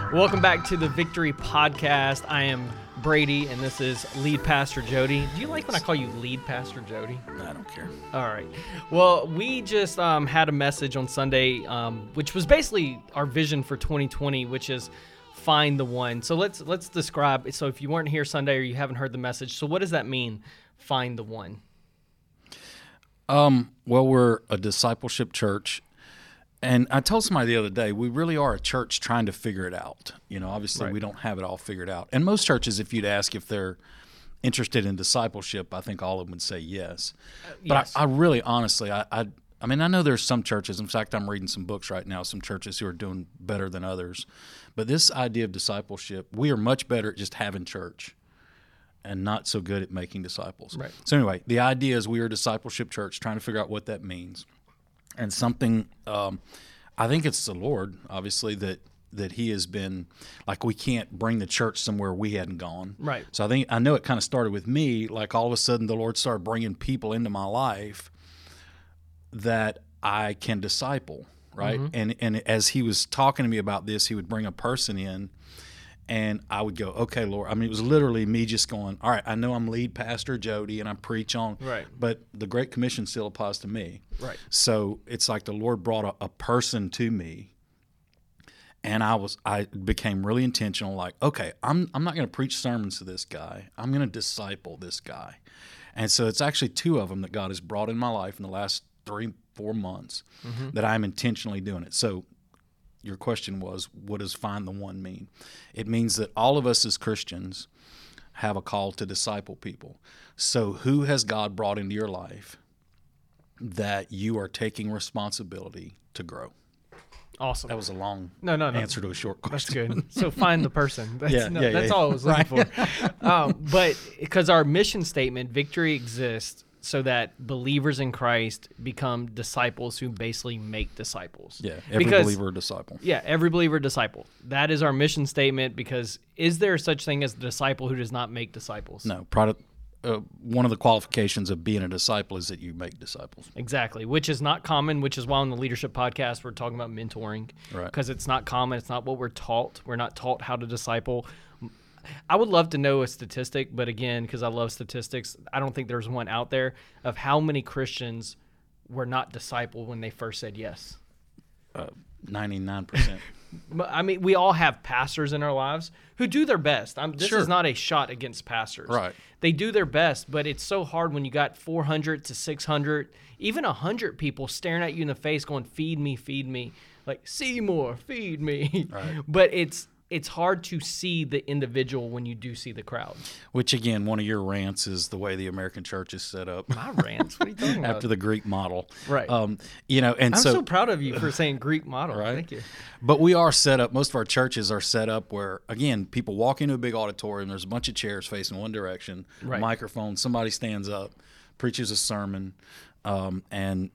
Welcome back to the Victory Podcast. I am Brady, and this is Lead Pastor Jody. Do you like when I call you Lead Pastor Jody? I don't care. All right. Well, we just had a message on Sunday, which was basically our vision for 2020, which is find the one. So let's describe. So if you weren't here Sunday or you haven't heard the message, so what does that mean? Find the one. Well, we're a discipleship church. And I told somebody the other day, we really are a church trying to figure it out. You know, obviously Right. we don't have it all figured out. And most churches, if you'd ask if they're interested in discipleship, I think all of them would say yes. But Yes. I really, honestly, I mean, I know there's some churches. In fact, I'm reading some books right now, some churches who are doing better than others. But this idea of discipleship, we are much better at just having church and not so good at making disciples. Right. So anyway, the idea is we are a discipleship church trying to figure out what that means. And something, I think it's the Lord, obviously, that He has been, like, we can't bring the church somewhere we hadn't gone. Right. So I know it kind of started with me, like all of a sudden the Lord started bringing people into my life that I can disciple, right? Mm-hmm. And as He was talking to me about this, He would bring a person in, and I would go, okay, Lord. I mean, it was literally me just going, all right, I know I'm lead pastor Jody and I preach on, Right. but the Great Commission still applies to me. Right. So it's like the Lord brought a person to me, and I became really intentional, like, okay, I'm not going to preach sermons to this guy. I'm going to disciple this guy. And so it's actually two of them that God has brought in my life in the last 3-4 months that I'm intentionally doing it. So your question was, what does find the one mean? It means that all of us as Christians have a call to disciple people. So who has God brought into your life that you are taking responsibility to grow? Awesome. That was a long No. answer to a short question. That's good. So find the person. That's, Yeah, that's all I was looking for. But because our mission statement, victory exists so that believers in Christ become disciples who basically make disciples. Yeah, every believer a disciple. Yeah, every believer a disciple. That is our mission statement, because is there such thing as a disciple who does not make disciples? No, one of the qualifications of being a disciple is that you make disciples. Exactly, which is not common, which is why on the Leadership Podcast we're talking about mentoring, Right. because it's not common. It's not what we're taught. We're not taught how to disciple. I would love to know a statistic, but again, because I love statistics, I don't think there's one out there of how many Christians were not discipled when they first said yes. 99%. But, I mean, we all have pastors in our lives who do their best. This Sure. is not a shot against pastors. Right. They do their best, but it's so hard when you got 400 to 600, even 100 people staring at you in the face going, feed me, like, Seymour, feed me. Right. But it's hard to see the individual when you do see the crowd. Which, again, one of your rants is the way the American church is set up. My rants? What are you talking about? After the Greek model. Right. And I'm so proud of you for saying Greek model. Right. Thank you. But we are set up, most of our churches are set up where, again, people walk into a big auditorium, there's a bunch of chairs facing one direction, Right. a microphone, somebody stands up, preaches a sermon, and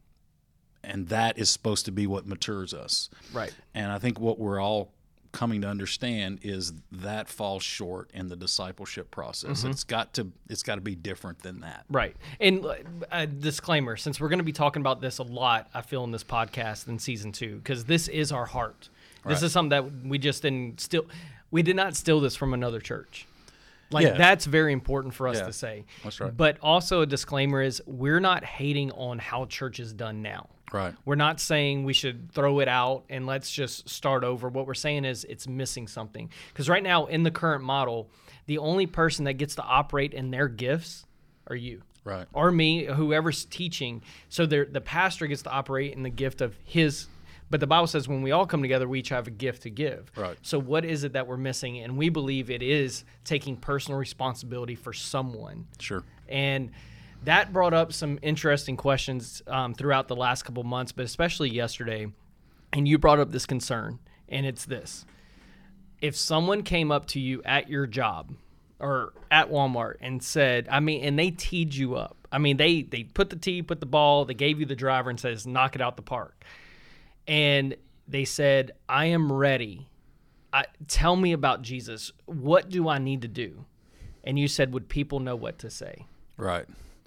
that is supposed to be what matures us. Right. And I think what we're all coming to understand is that falls short in the discipleship process. It's got to be different than that. Right. And a disclaimer, since we're going to be talking about this a lot, I feel, in this podcast in season 2, because this is our heart. This Right. is something that we just we did not steal this from another church. Like, Yeah. that's very important for us Yeah. to say. That's right. But also a disclaimer is we're not hating on how church is done now. Right. We're not saying we should throw it out and let's just start over. What we're saying is it's missing something. Because right now, in the current model, the only person that gets to operate in their gifts are you. Right. Or me, whoever's teaching. So the pastor gets to operate in the gift of his. But the Bible says when we all come together, we each have a gift to give. Right. So what is it that we're missing? And we believe it is taking personal responsibility for someone. Sure. And that brought up some interesting questions throughout the last couple months, but especially yesterday. And you brought up this concern, and it's this. If someone came up to you at your job or at Walmart and said, and they teed you up. They put the tee, put the ball, they gave you the driver and says, knock it out the park. And they said, I am ready. Tell me about Jesus. What do I need to do? And you said, would people know what to say? Right.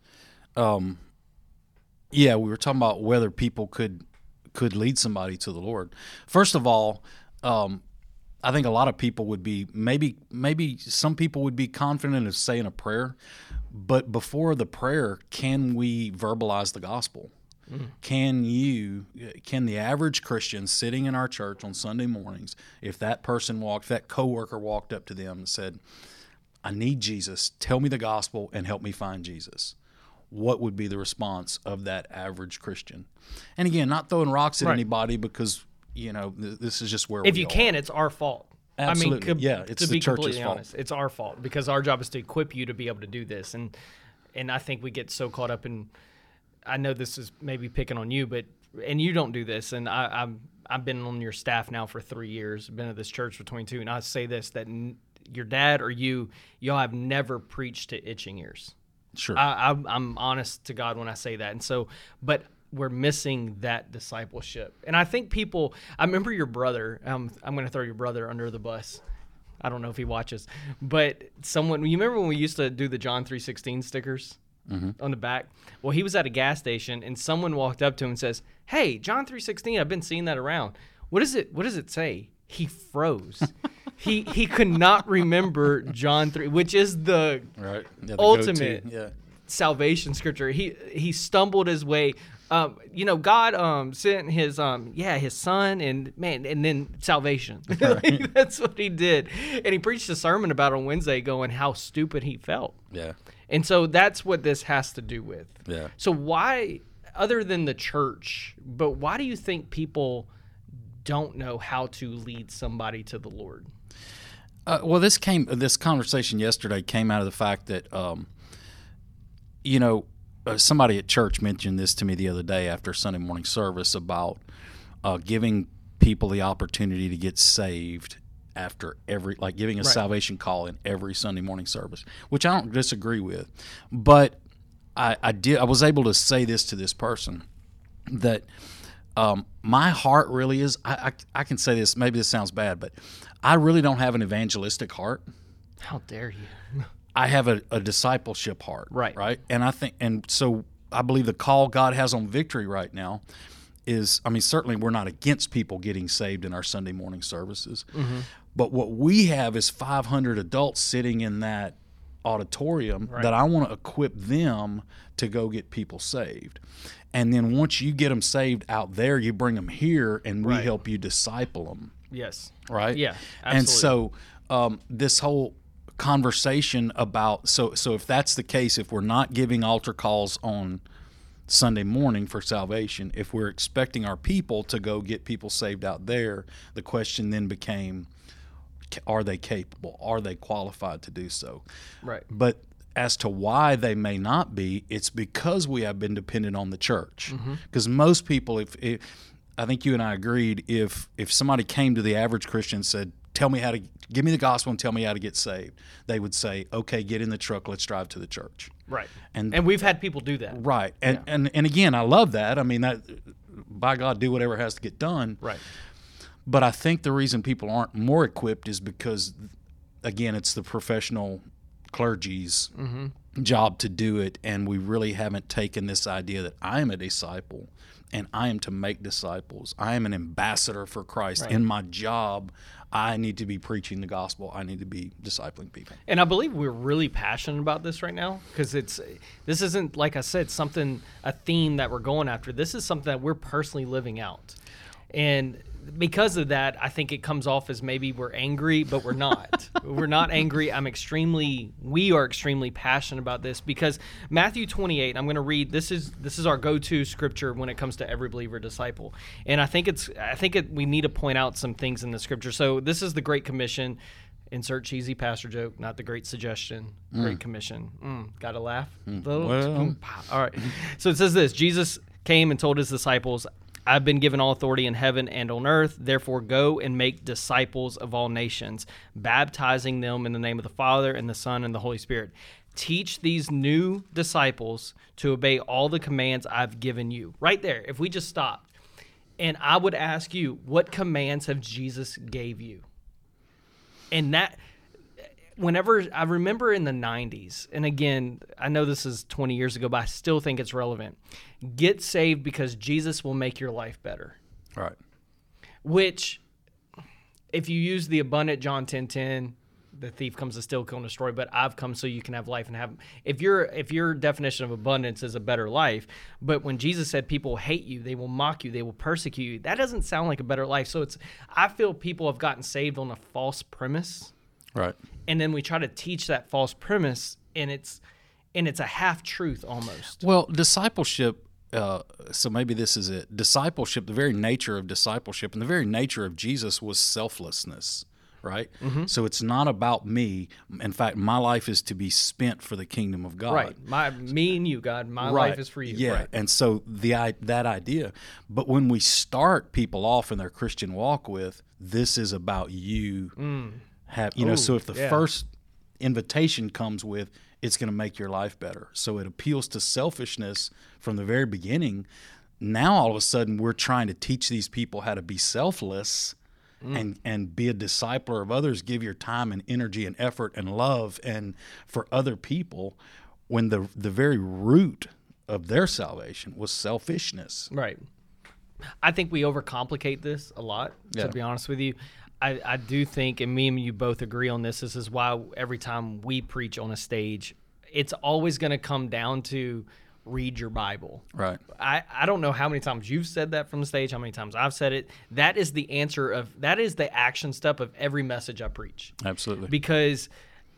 Yeah, we were talking about whether people could lead somebody to the Lord. First of all, I think a lot of people would be maybe some people would be confident of saying a prayer, but before the prayer, can we verbalize the gospel? Can the average Christian sitting in our church on Sunday mornings, if that coworker walked up to them and said, I need Jesus, tell me the gospel and help me find Jesus, what would be the response of that average Christian? And again, not throwing rocks at anybody, because this is just where we are. If you can, it's our fault. Absolutely. I mean, it's to the be church's completely fault. honest, it's our fault, because our job is to equip you to be able to do this. And I think we get so caught up in, I know this is maybe picking on you, and you don't do this. And I've been on your staff now for 3 years, been at this church for 22. And I say this, that your dad or y'all have never preached to itching ears. Sure. I'm honest to God when I say that. And so, but we're missing that discipleship. And I think I remember your brother, I'm going to throw your brother under the bus. I don't know if he watches, but you remember when we used to do the John 3:16 stickers on the back? Well, he was at a gas station and someone walked up to him and says, "Hey, John 3:16, I've been seeing that around. What does it say?" He froze. He could not remember John 3, which is the ultimate salvation scripture. He stumbled his way. God sent his son, and then salvation. Right. That's what he did. And he preached a sermon about it on Wednesday, going how stupid he felt. Yeah. And so that's what this has to do with. Yeah. So why, other than the church, but why do you think people don't know how to lead somebody to the Lord? Well, this conversation yesterday came out of the fact that, somebody at church mentioned this to me the other day after Sunday morning service about giving people the opportunity to get saved after giving a salvation call in every Sunday morning service, which I don't disagree with. But I was able to say this to this person, that my heart really is, I can say this, maybe this sounds bad, but I really don't have an evangelistic heart. How dare you? I have a discipleship heart. Right. And so I believe the call God has on Victory right now is, certainly we're not against people getting saved in our Sunday morning services, but what we have is 500 adults sitting in that auditorium that I want to equip them to go get people saved. And then once you get them saved out there, you bring them here and we help you disciple them. Yes. Right? Yeah, absolutely. And so this whole conversation about, so if that's the case, if we're not giving altar calls on Sunday morning for salvation, if we're expecting our people to go get people saved out there, the question then became, are they capable? Are they qualified to do so? Right. But as to why they may not be, it's because we have been dependent on the church. Because most people, if I think you and I agreed, if somebody came to the average Christian and said, give me the gospel and tell me how to get saved, they would say, okay, get in the truck, let's drive to the church. Right. And we've had people do that. Right. And again, I love that. That, by God, do whatever has to get done. Right. But I think the reason people aren't more equipped is because, again, it's the professional clergy's job to do it, and we really haven't taken this idea that I am a disciple and I am to make disciples. I am an ambassador for Christ. Right. In my job, I need to be preaching the gospel. I need to be discipling people. And I believe we're really passionate about this right now, because this isn't, like I said, a theme that we're going after. This is something that we're personally living out. And because of that, I think it comes off as maybe we're angry, but we're not. We're not angry. We are extremely passionate about this, because Matthew 28, I'm going to read, this is our go-to scripture when it comes to every believer disciple. And I think we need to point out some things in the scripture. So this is the Great Commission. Insert cheesy pastor joke, not the Great Suggestion. Great Commission. Got to laugh? Well. All right. So it says this: Jesus came and told his disciples, I've been given all authority in heaven and on earth. Therefore, go and make disciples of all nations, baptizing them in the name of the Father and the Son and the Holy Spirit. Teach these new disciples to obey all the commands I've given you. Right there, if we just stopped. And I would ask you, what commands have Jesus gave you? And that, whenever I remember in the 90s, and again, I know this is 20 years ago, but I still think it's relevant. Get saved because Jesus will make your life better. Right. Which if you use the abundant John 10:10, the thief comes to steal, kill, and destroy, but I've come so you can have life and have. If your definition of abundance is a better life, but when Jesus said people hate you, they will mock you, they will persecute you, that doesn't sound like a better life. So I feel people have gotten saved on a false premise, Right. and then we try to teach that false premise, and it's a half truth almost. Well, discipleship. So maybe this is it. Discipleship. The very nature of discipleship and the very nature of Jesus was selflessness. Right? Mm-hmm. So it's not about me. In fact, my life is to be spent for the kingdom of God. Right. Me and you, God. My Right. life is for you. Yeah. Right. And so that idea. But when we start people off in their Christian walk with, this is about you. So if the first invitation comes with, it's going to make your life better. So it appeals to selfishness from the very beginning. Now all of a sudden we're trying to teach these people how to be selfless and be a discipler of others, give your time and energy and effort and love and for other people, when the very root of their salvation was selfishness. Right. I think we overcomplicate this a lot, to be honest with you. I do think, and me and you both agree on this, this is why every time we preach on a stage, it's always going to come down to read your Bible. Right. I don't know how many times you've said that from the stage, how many times I've said it. That is the answer that is the action step of every message I preach. Absolutely. Because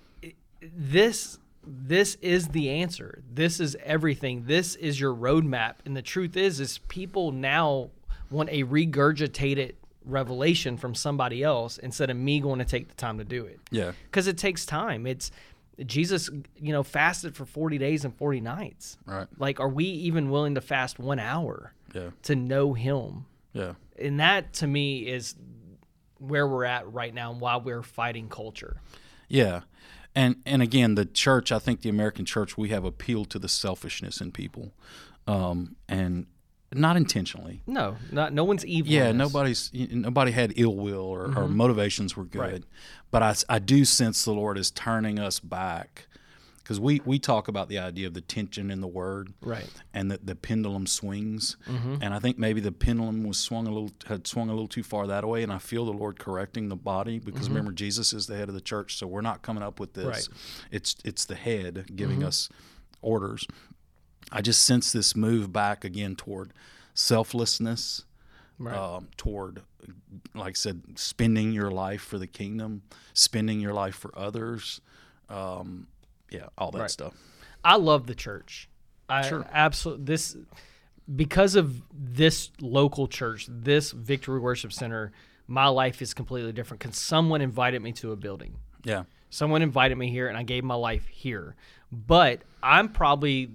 this is the answer. This is everything. This is your roadmap. And the truth is people now want a regurgitated revelation from somebody else instead of me going to take the time to do it. Yeah. Because it takes time. It's Jesus, fasted for 40 days and 40 nights. Right. Like, are we even willing to fast 1 hour Yeah. to know him? Yeah. And that, to me, is where we're at right now and why we're fighting culture. Yeah. And again, the church, I think the American church, we have appealed to the selfishness in people, and not intentionally. No one's evil. Yeah, in this. nobody had ill will or motivations were good. Right. But I do sense the Lord is turning us back, because we talk about the idea of the tension in the word, Right. and that the pendulum swings, and I think maybe the pendulum had swung a little too far that way, and I feel the Lord correcting the body, because remember, Jesus is the head of the church, so we're not coming up with this. Right. It's the head giving us orders. I just sense this move back again toward selflessness, Right. toward, like I said, spending your life for the kingdom, spending your life for others, all that Right. stuff. I love the church. Sure. Absolutely. Because of this local church, this Victory Worship Center, my life is completely different because someone invited me to a building. Yeah. Someone invited me here, and I gave my life here. But I'm probably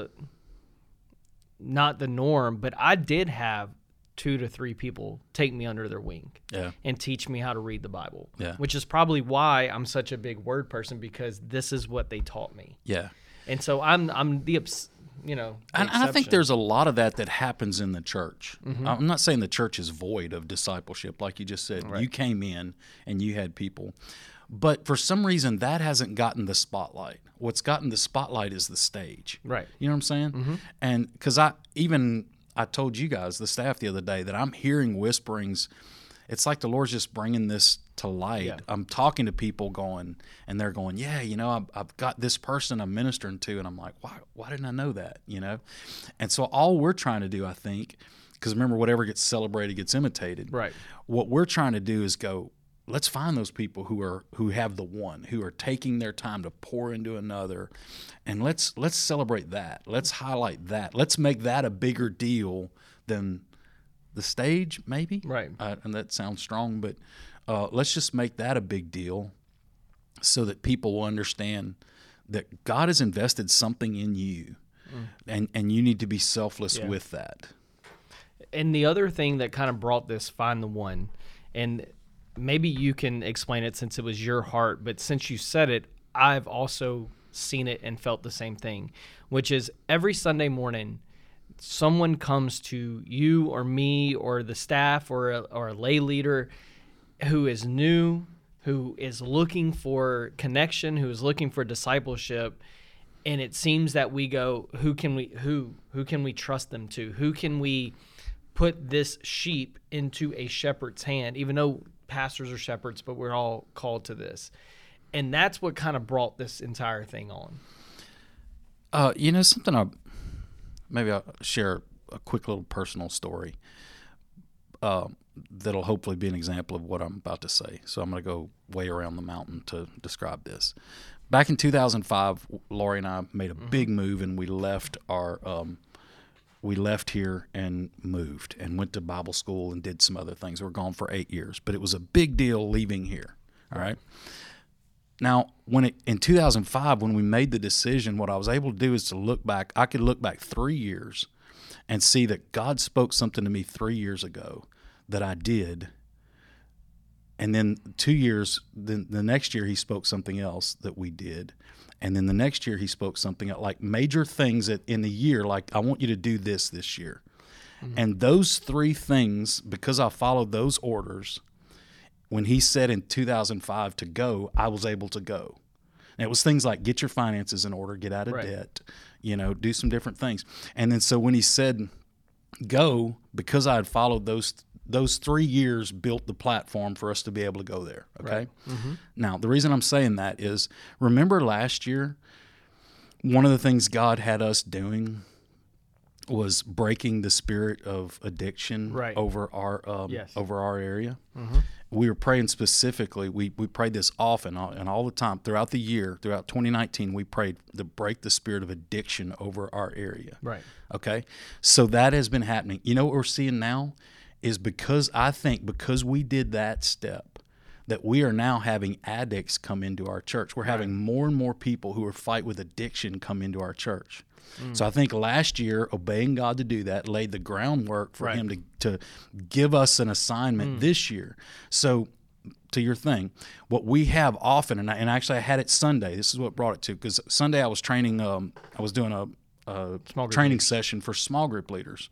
not the norm, but I did have 2 to 3 people take me under their wing and teach me how to read the Bible, which is probably why I'm such a big word person, because this is what they taught me. Yeah. And so I'm the And I think there's a lot of that happens in the church. I'm not saying the church is void of discipleship, like you just said. Right. You came in and you had people. But for some reason, that hasn't gotten the spotlight. What's gotten the spotlight is the stage. Right. You know what I'm saying? And because I told you guys, the staff, the other day, that I'm hearing whisperings. It's like the Lord's just bringing this to light. Yeah. I'm talking to people and they're going, I've got this person I'm ministering to, and I'm like, why didn't I know that? And so all we're trying to do, I think, because remember, whatever gets celebrated gets imitated. Right. What we're trying to do is go, let's find those people who have the one, who are taking their time to pour into another, and let's celebrate that. Let's highlight that. Let's make that a bigger deal than the stage, maybe. Right. And that sounds strong, but let's just make that a big deal, so that people will understand that God has invested something in you, and you need to be selfless with that. And the other thing that kind of brought this, find the one, and maybe you can explain it since it was your heart, but since you said it, I've also seen it and felt the same thing, which is every Sunday morning, someone comes to you or me or the staff or a lay leader who is new, who is looking for connection, who is looking for discipleship, and it seems that we go, who can we trust them to? Who can we put this sheep into a shepherd's hand, even though pastors or shepherds, but we're all called to this. And that's what kind of brought this entire thing on. Something maybe I'll share a quick little personal story that'll hopefully be an example of what I'm about to say. So I'm going to go way around the mountain to describe this. Back in 2005, Lori and I made a big move, and we left here and moved and went to Bible school and did some other things. We were gone for 8 years, but it was a big deal leaving here. All right. Now, in 2005, when we made the decision, what I was able to do is to look back. I could look back 3 years and see that God spoke something to me 3 years ago that I did. And then 2 years, the next year, he spoke something else that we did. And then the next year, he spoke something like major things in the year, like, I want you to do this year. Mm-hmm. And those 3 things, because I followed those orders, when he said in 2005 to go, I was able to go. And it was things like get your finances in order, get out of debt, do some different things. And then so when he said go, because I had followed those 3 years built the platform for us to be able to go there, okay? Right. Mm-hmm. Now, the reason I'm saying that is, remember last year, one of the things God had us doing was breaking the spirit of addiction over our area. Mm-hmm. We were praying specifically. We prayed this often and all the time throughout the year. Throughout 2019, we prayed to break the spirit of addiction over our area. Right. Okay? So that has been happening. You know what we're seeing now is because we did that step, that we are now having addicts come into our church. We're having more and more people who are fight with addiction come into our church. So I think last year, obeying God to do that laid the groundwork for him to give us an assignment this year. So to your thing, what we have often, and actually I had it Sunday. This is what brought it to, because Sunday I was training. I was doing a training session for small group leaders.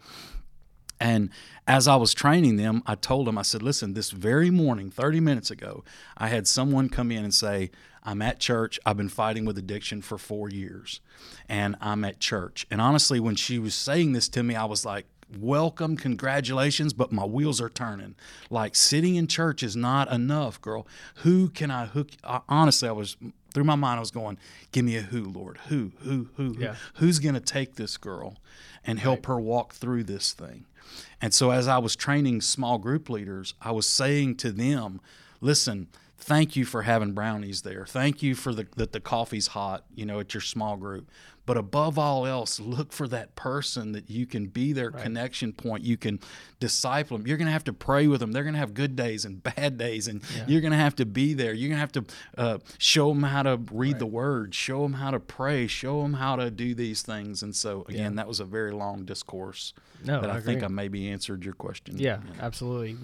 And as I was training them, I told them, I said, listen, this very morning, 30 minutes ago, I had someone come in and say, I'm at church. I've been fighting with addiction for 4 years, and I'm at church. And honestly, when she was saying this to me, I was like, welcome, congratulations, but my wheels are turning. Like, sitting in church is not enough, girl. Who can I hook? Honestly, through my mind, I was going, give me a who, Lord. Who? Yeah. Who's going to take this girl and help her walk through this thing? And so as I was training small group leaders, I was saying to them, listen, thank you for having brownies there. Thank you for that the coffee's hot, at your small group. But above all else, look for that person that you can be their connection point. You can disciple them. You're going to have to pray with them. They're going to have good days and bad days, and you're going to have to be there. You're going to have to show them how to read the Word, show them how to pray, show them how to do these things. And so, again, that was a very long discourse that I think I maybe answered your question. Yeah, absolutely.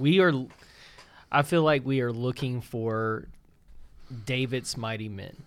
I feel like we are looking for David's mighty men.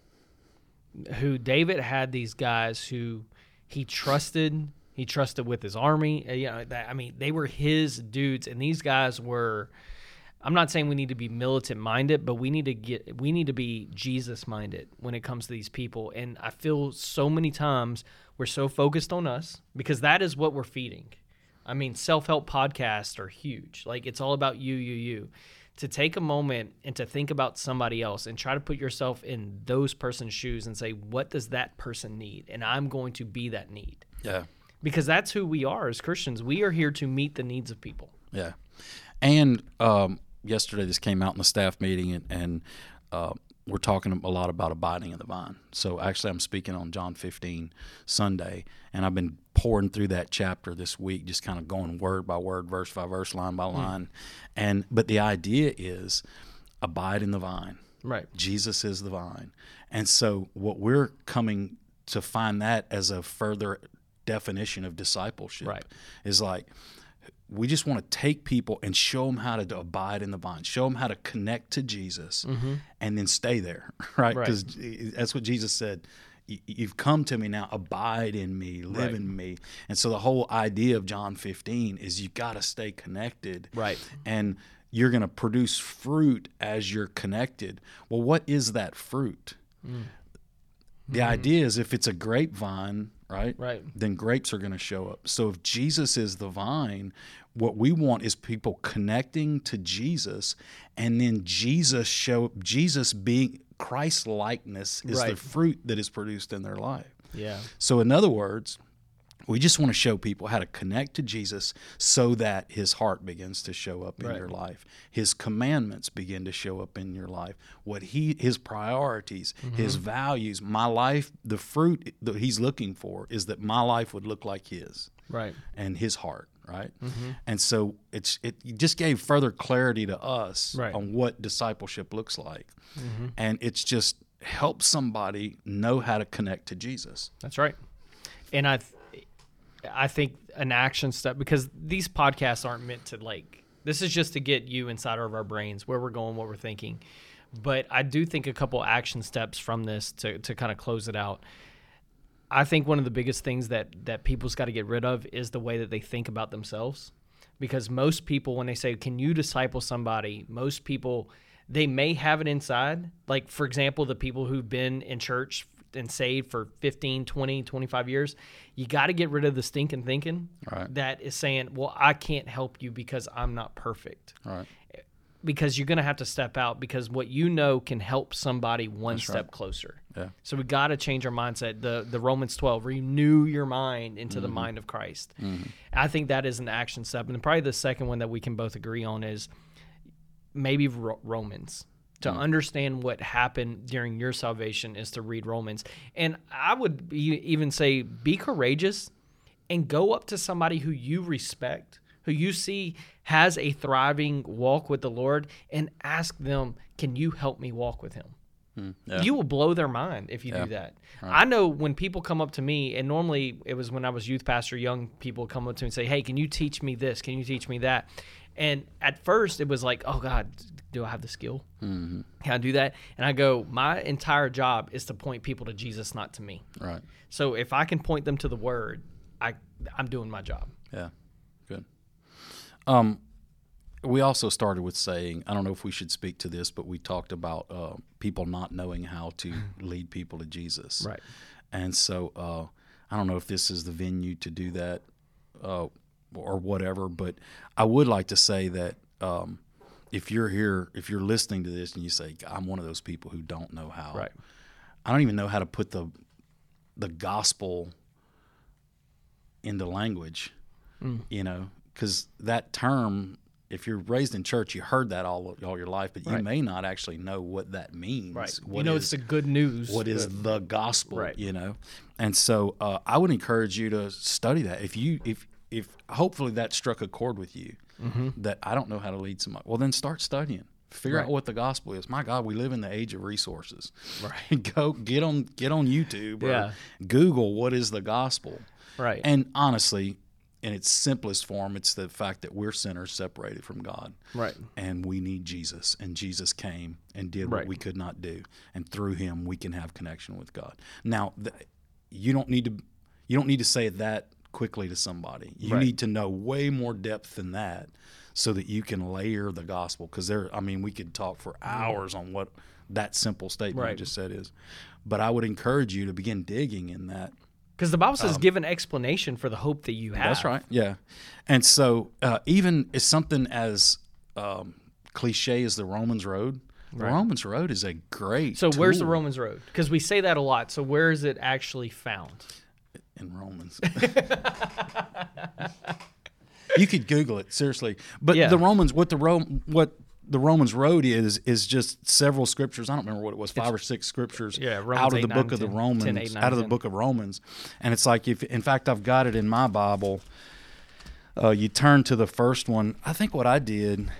Who David had these guys who he trusted with his army. They were his dudes, and these guys were. I'm not saying we need to be militant minded, but we need to be Jesus minded when it comes to these people. And I feel so many times we're so focused on us because that is what we're feeding. I mean, self-help podcasts are huge. Like, it's all about you. To take a moment and to think about somebody else and try to put yourself in those person's shoes and say, what does that person need? And I'm going to be that need. Yeah. Because that's who we are as Christians. We are here to meet the needs of people. Yeah. And yesterday this came out in the staff meeting, and we're talking a lot about abiding in the vine. So actually I'm speaking on John 15 Sunday, and I've been pouring through that chapter this week, just kind of going word by word, verse by verse, line by line. But the idea is abide in the vine. Right. Jesus is the vine. And so what we're coming to find that as a further definition of discipleship is like, we just want to take people and show them how to abide in the vine, show them how to connect to Jesus, and then stay there, right? Because that's what Jesus said. You've come to me now, abide in me, live in me. And so the whole idea of John 15 is you got to stay connected. Right. And you're going to produce fruit as you're connected. Well, what is that fruit? The idea is if it's a grapevine, right? Right. Then grapes are going to show up. So if Jesus is the vine, what we want is people connecting to Jesus, and then Jesus being Christ likeness is the fruit that is produced in their life. Yeah. So in other words, we just want to show people how to connect to Jesus so that his heart begins to show up in your life. His commandments begin to show up in your life. His priorities, his values, my life, the fruit that he's looking for is that my life would look like his. Right. And his heart, right? And so it just gave further clarity to us on what discipleship looks like. And it's just helped somebody know how to connect to Jesus. That's right. And I think an action step, because these podcasts aren't meant to this is just to get you inside of our brains, where we're going, what we're thinking. But I do think a couple action steps from this to kind of close it out. I think one of the biggest things that people's got to get rid of is the way that they think about themselves. Because most people, when they say, can you disciple somebody, most people, they may have it inside. Like, for example, the people who've been in church and saved for 15, 20, 25 years, you got to get rid of the stinking thinking that is saying, well, I can't help you because I'm not perfect. Right. Because you're going to have to step out, because what you know can help somebody one step closer. Yeah. So we got to change our mindset. The Romans 12, renew your mind into the mind of Christ. I think that is an action step. And probably the second one that we can both agree on is maybe Romans. To understand what happened during your salvation is to read Romans. And I would even say be courageous and go up to somebody who you respect, who you see has a thriving walk with the Lord, and ask them, can you help me walk with him? Yeah. You will blow their mind if you do that. Right. I know when people come up to me, and normally it was when I was youth pastor, young people come up to me and say, hey, can you teach me this? Can you teach me that? And at first it was like, oh God, do I have the skill? Can I do that? And I go, my entire job is to point people to Jesus, not to me. Right. So if I can point them to the Word, I'm doing my job. Yeah. Good. We also started with saying, I don't know if we should speak to this, but we talked about people not knowing how to lead people to Jesus. Right. And so I don't know if this is the venue to do that or whatever, but I would like to say that if you're here, if you're listening to this and you say, I'm one of those people who don't know how. Right. I don't even know how to put the gospel into language, because that term, if you're raised in church, you heard that all your life, but you may not actually know what that means. Right. It's the good news. What is the gospel? Right. And so I would encourage you to study that. If hopefully that struck a chord with you, that I don't know how to lead somebody, well, then start studying. Figure out what the gospel is. My God, we live in the age of resources. Right. Go get on YouTube or Google what is the gospel. Right. And honestly, in its simplest form, it's the fact that we're sinners separated from God. Right. And we need Jesus. And Jesus came and did what we could not do. And through him, we can have connection with God. Now, you don't need to say that quickly to somebody. You need to know way more depth than that so that you can layer the gospel. Because we could talk for hours on what that simple statement I just said is. But I would encourage you to begin digging in that. Because the Bible says give an explanation for the hope that you have. That's right, yeah. And so even as something as cliche as the Romans Road, the Romans Road is a great tool. So where's the Romans Road? Because we say that a lot. So where is it actually found? In Romans. You could Google it, seriously. But the Romans, what the Romans Road is just several scriptures. I don't remember what it was, 5 or 6 scriptures out of the book of the Romans, out of the book of Romans. And it's like, in fact, I've got it in my Bible. You turn to the first one. I think what I did,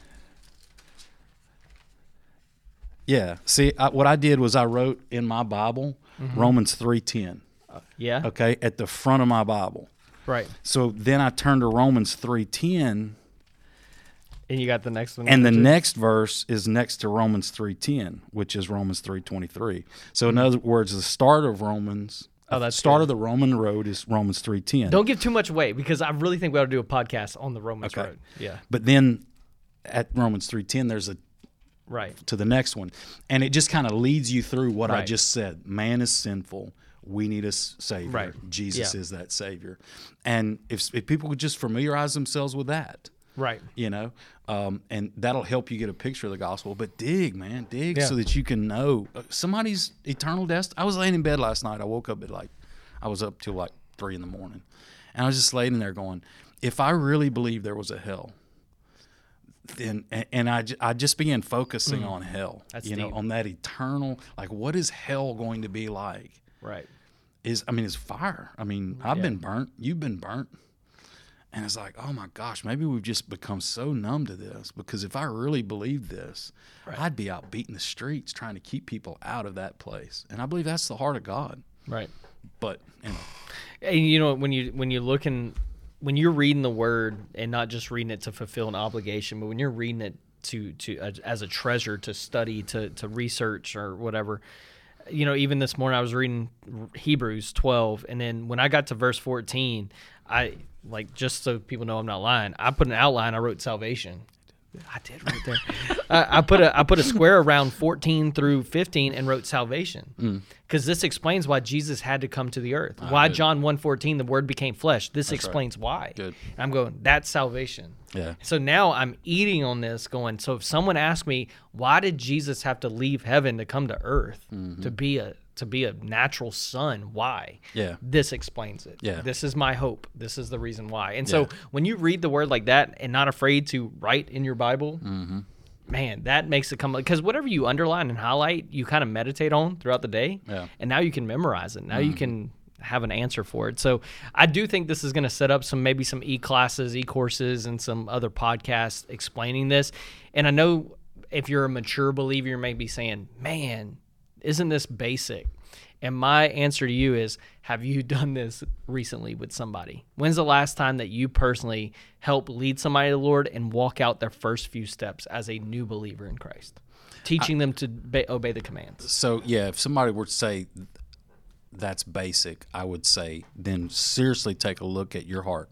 what I did was I wrote in my Bible Romans 3:10. Okay, at the front of my Bible. Right. So then I turned to Romans 3:10. And you got the next one. And the next verse is next to Romans 3:10, which is Romans 3:23. So in other words, the start of Romans, of the Roman road is Romans 3:10. Don't give too much away, because I really think we ought to do a podcast on the Romans road. Yeah. But then at Romans 3:10, there's Right. to the next one. And it just kind of leads you through what I Right. just said. Man is sinful. We need a Savior. Right. Jesus Yeah. is that Savior. And if people would just familiarize themselves with that, Right. you know, and that'll help you get a picture of the gospel. But dig, man, dig, Yeah. so that you can know somebody's eternal destiny. I was laying in bed last night. I woke up at I was up till like 3 a.m. And I was just laying there going, if I really believed there was a hell, then, and I just began focusing on hell, That's you know, deep. on that eternal, like, what is hell going to be like? Right. It's fire. I mean, I've been burnt. You've been burnt. And it's like, oh my gosh, maybe we've just become so numb to this, because if I really believed this, I'd be out beating the streets trying to keep people out of that place. And I believe that's the heart of God. Right. But, you know, And you know, when you're reading the word and not just reading it to fulfill an obligation, but when you're reading it as a treasure to study, to research or whatever, you know, even this morning I was reading Hebrews 12, and then when I got to verse 14, just so people know I'm not lying, I put an outline. I wrote salvation. I did right there. I put a square around 14 through 15 and wrote salvation, because this explains why Jesus had to come to the earth. Why good. John 1:14, the Word became flesh. This explains why. Good. And I'm going, that's salvation. Yeah. So now I'm eating on this, going, so if someone asks me, why did Jesus have to leave heaven to come to earth to be a natural son? Why? Yeah. This explains it. Yeah. This is my hope. This is the reason why. And Yeah. so when you read the word like that and not afraid to write in your Bible, man, that makes it come, because whatever you underline and highlight, you kind of meditate on throughout the day. Yeah. And now you can memorize it. Now you can have an answer for it. So I do think this is going to set up maybe some e-classes, e-courses, and some other podcasts explaining this. And I know if you're a mature believer, you may be saying, man, isn't this basic? And my answer to you is, have you done this recently with somebody? When's the last time that you personally help lead somebody to the Lord and walk out their first few steps as a new believer in Christ, teaching them to obey the commands? So, yeah, if somebody were to say that's basic, I would say then seriously take a look at your heart,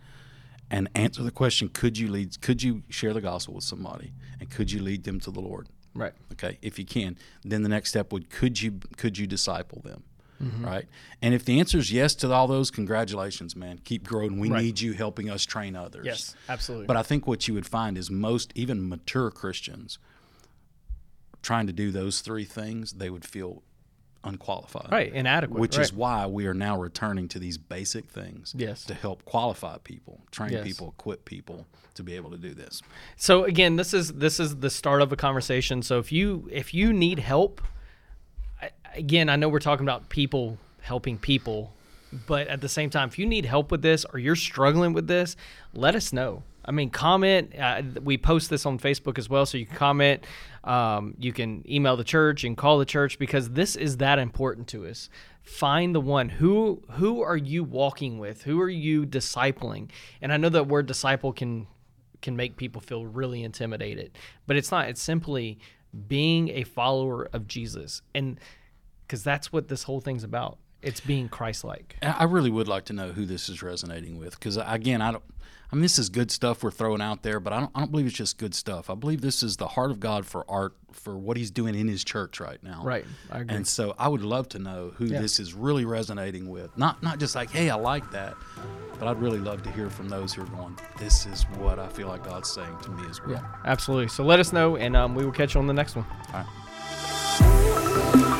and answer the question, could you share the gospel with somebody, and could you lead them to the Lord? Right. Okay, if you can, then the next step would, could you disciple them? Right? And if the answer is yes to all those, congratulations, man. Keep growing. We need you helping us train others. Yes, absolutely. But I think what you would find is most, even mature Christians, trying to do those three things, they would feel unqualified. Right, inadequate. Which right. is why we are now returning to these basic things Yes. to help qualify people, train Yes. people, equip people to be able to do this. So again, this is the start of a conversation. So if you need help, again, I know we're talking about people helping people, but at the same time, if you need help with this or you're struggling with this, let us know. I mean, comment. We post this on Facebook as well, so you can comment. You can email the church and call the church, because this is that important to us. Find the one. Who are you walking with? Who are you discipling? And I know that word disciple can make people feel really intimidated, but it's not. It's simply being a follower of Jesus, and because that's what this whole thing's about. It's being Christ-like. And I really would like to know who this is resonating with, because again, I mean, this is good stuff we're throwing out there, but I don't believe it's just good stuff. I believe this is the heart of God for what He's doing in His church right now. Right, I agree. And so I would love to know who this is really resonating with. Not just like, hey, I like that, but I'd really love to hear from those who are going, this is what I feel like God's saying to me as well. Yeah, absolutely. So let us know, and we will catch you on the next one. All right.